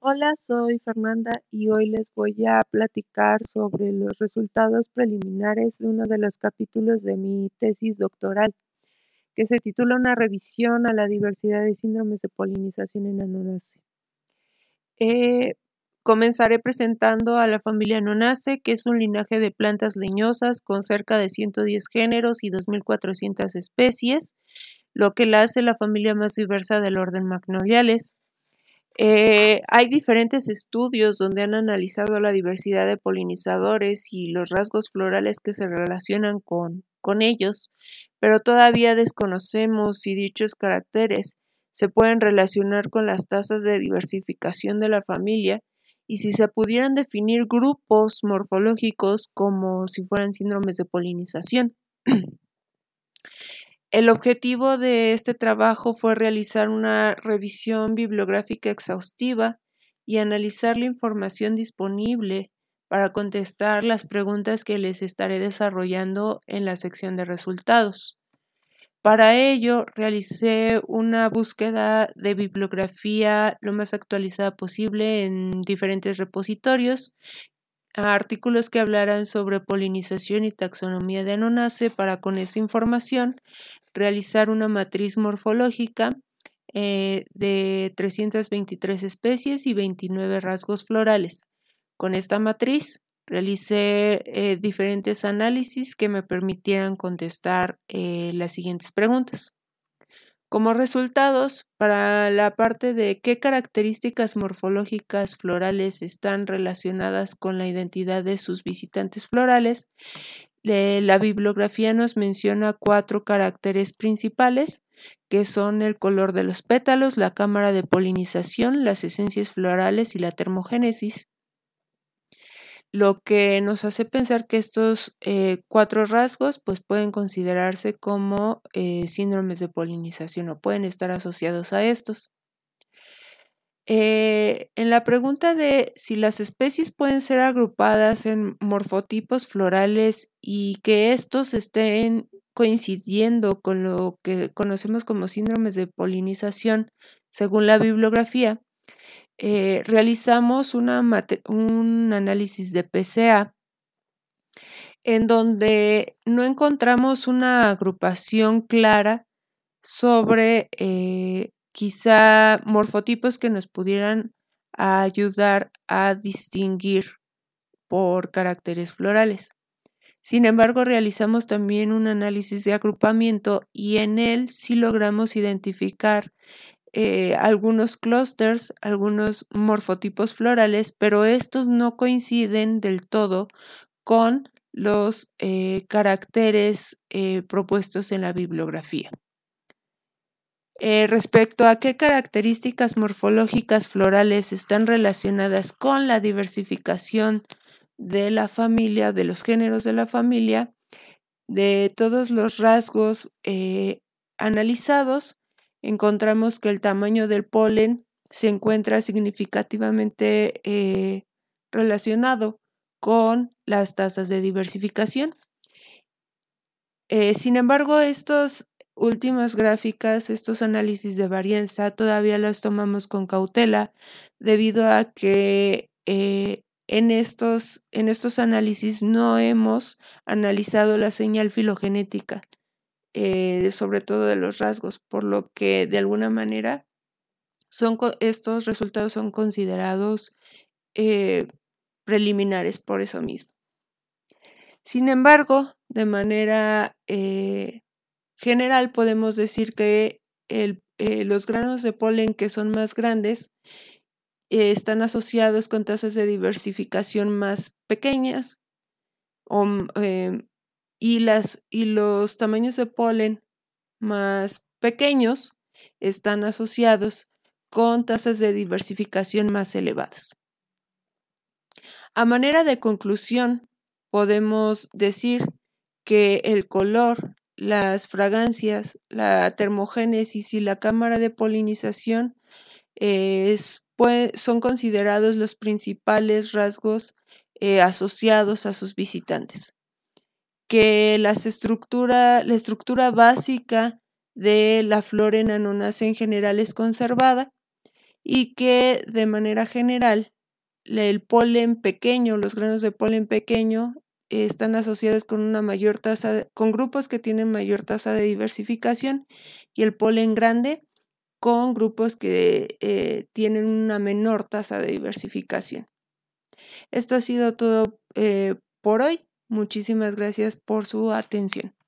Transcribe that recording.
Hola, soy Fernanda y hoy les voy a platicar sobre los resultados preliminares de uno de los capítulos de mi tesis doctoral, que se titula Una revisión a la diversidad de síndromes de polinización en Anonaceae. Comenzaré presentando a la familia Anonaceae, que es un linaje de plantas leñosas con cerca de 110 géneros y 2.400 especies, lo que la hace la familia más diversa del orden Magnoliales. Hay diferentes estudios donde han analizado la diversidad de polinizadores y los rasgos florales que se relacionan con ellos, pero todavía desconocemos si dichos caracteres se pueden relacionar con las tasas de diversificación de la familia y si se pudieran definir grupos morfológicos como si fueran síndromes de polinización. El objetivo de este trabajo fue realizar una revisión bibliográfica exhaustiva y analizar la información disponible para contestar las preguntas que les estaré desarrollando en la sección de resultados. Para ello, realicé una búsqueda de bibliografía lo más actualizada posible en diferentes repositorios, artículos que hablaran sobre polinización y taxonomía de Anonaceae para con esa información realizar una matriz morfológica de 323 especies y 29 rasgos florales. Con esta matriz realicé diferentes análisis que me permitieran contestar las siguientes preguntas. Como resultados, para la parte de qué características morfológicas florales están relacionadas con la identidad de sus visitantes florales, la bibliografía nos menciona 4 caracteres principales, que son el color de los pétalos, la cámara de polinización, las esencias florales y la termogénesis, lo que nos hace pensar que estos 4 rasgos pues, pueden considerarse como síndromes de polinización o pueden estar asociados a estos. En la pregunta de si las especies pueden ser agrupadas en morfotipos florales y que estos estén coincidiendo con lo que conocemos como síndromes de polinización, según la bibliografía, realizamos un análisis de PCA en donde no encontramos una agrupación clara sobre quizá morfotipos que nos pudieran ayudar a distinguir por caracteres florales. Sin embargo, realizamos también un análisis de agrupamiento y en él sí logramos identificar algunos clústeres, algunos morfotipos florales, pero estos no coinciden del todo con los caracteres propuestos en la bibliografía. Respecto a qué características morfológicas florales están relacionadas con la diversificación de la familia, de los géneros de la familia, de todos los rasgos analizados, encontramos que el tamaño del polen se encuentra significativamente relacionado con las tasas de diversificación. Sin embargo, estas últimas gráficas, estos análisis de varianza, todavía las tomamos con cautela debido a que en estos análisis no hemos analizado la señal filogenética, sobre todo de los rasgos, por lo que de alguna manera estos resultados son considerados preliminares por eso mismo. Sin embargo, de manera general podemos decir que los granos de polen que son más grandes están asociados con tasas de diversificación más pequeñas y los tamaños de polen más pequeños están asociados con tasas de diversificación más elevadas. A manera de conclusión, podemos decir que el color, las fragancias, la termogénesis y la cámara de polinización son considerados los principales rasgos asociados a sus visitantes. Que la estructura básica de la flora en Anonaceae en general es conservada y que de manera general el polen pequeño, los granos de polen pequeño están asociados con una mayor tasa, con grupos que tienen mayor tasa de diversificación, y el polen grande con grupos que tienen una menor tasa de diversificación. Esto ha sido todo por hoy. Muchísimas gracias por su atención.